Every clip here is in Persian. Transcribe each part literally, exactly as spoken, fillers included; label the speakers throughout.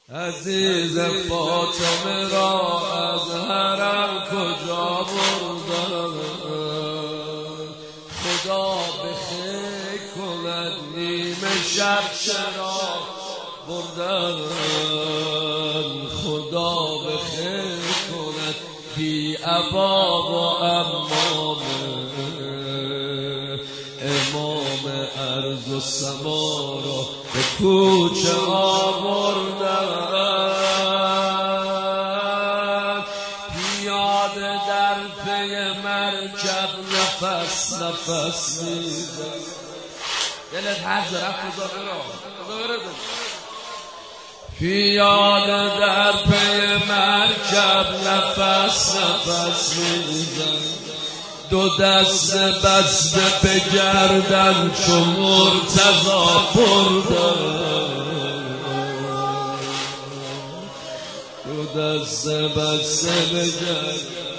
Speaker 1: عزیز فاطمه را از حرم کجا بردن؟ خدا به خیر کند نیمه شب چرا بردن؟ خدا به خیر کند بی ابا و امامه، امام ارض و سما را به کوچه آوردن. پیاده در پی مرکب نفس نفس میزن. دلت هر جرف بزاره را پیاده در پی مرکب نفس نفس میزن. دو دست بسته به گردن چو مرتضی بردن. دو دست بسته به گردن.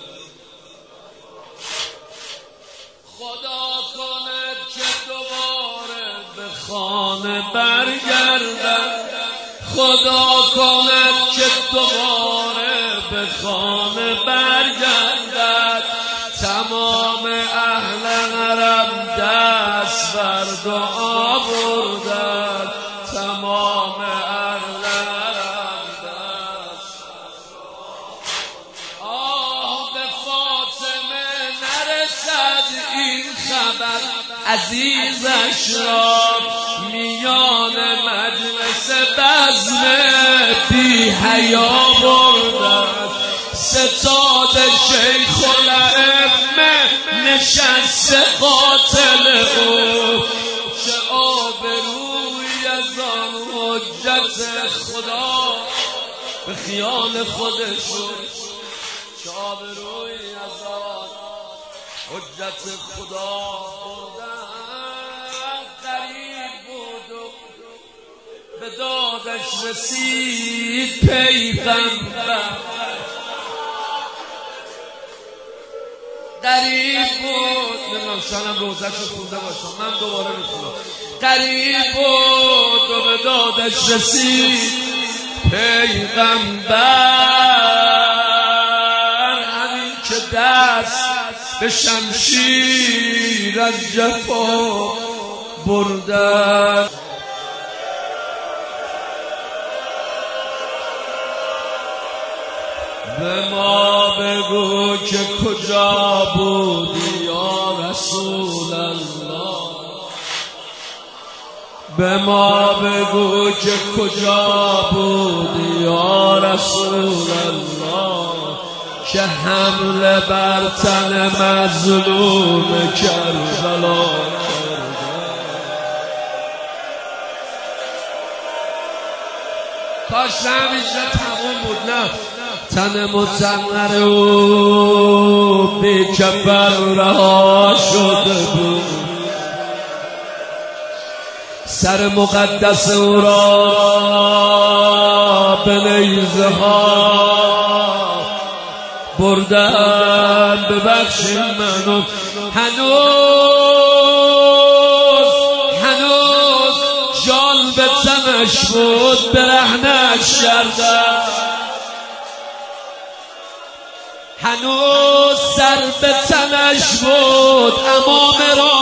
Speaker 1: خدا کند که دوباره به خانه برگردن. خدا کند که دوباره به خانه برگردد. تمام اهل حرم دست بر دعا بردند. تمام اهل حرم دست آه به فاطمه نرسد این خبر عزیزش را. میان مجلس بزم بی حیا بردند. ستاد شیخ الائمه نشست قاتل او. چه آبروی از آن حجت خدا به خیال خودشون. چه آبروی از آن حجت خدا بردن. قریب بود و به دادش رسید پیغمبر. قریب بود نمیدونم شانم روزش رو خونده باشم من دوباره میخونم. قریب بود و به دادش رسید پیغمبر. همین که دست به شمشیر از جفا بردن. به ما بگو که کجا بودی یا رسول الله. به ما بگو که کجا بودی یا رسول الله. که حمله بر تن مظلوم کربلا کاش همیشه تموم بود. نه تن متنر او بی کفن رها شده بود. سر مقدس او را به نیزه ها بردن. ببخشید منو هنوز هنوز جال به تنش بود برهنش کردن. هنوز سر به تنش بود امام را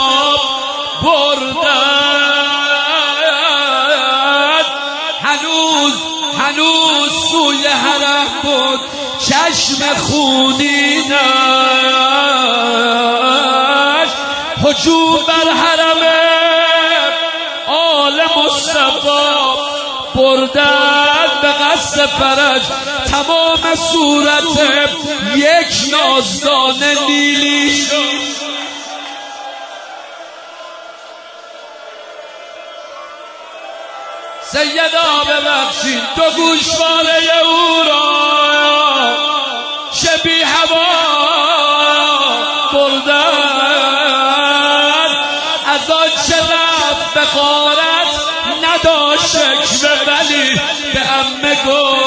Speaker 1: بردن. هنوز هنوز سوی حرم بود چشم خونینش. هجوم بر حرم آل مصطفی بردن به قصد فرج. تمام صورت یک نازدانه نیلی شد. سیدا ببخشید دو گوشواره او را شبی هوا بردن. از آن چه رفت به غارت نداشت شکوه ولی به عمه گفت